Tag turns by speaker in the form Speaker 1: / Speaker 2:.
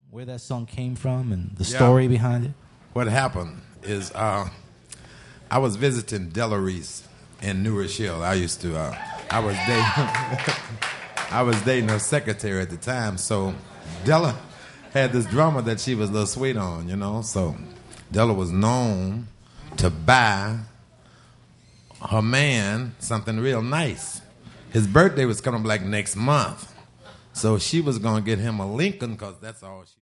Speaker 1: where that song came from and the story behind it?
Speaker 2: What happened is I was visiting Della Reese in New Rochelle. I used to, I was dating, I was dating her secretary at the time. So Della had this drummer that she was a little sweet on, you know. So Della was known to buy her man something real nice. His birthday was coming up like next month. So she was going to get him a Lincoln because that's all she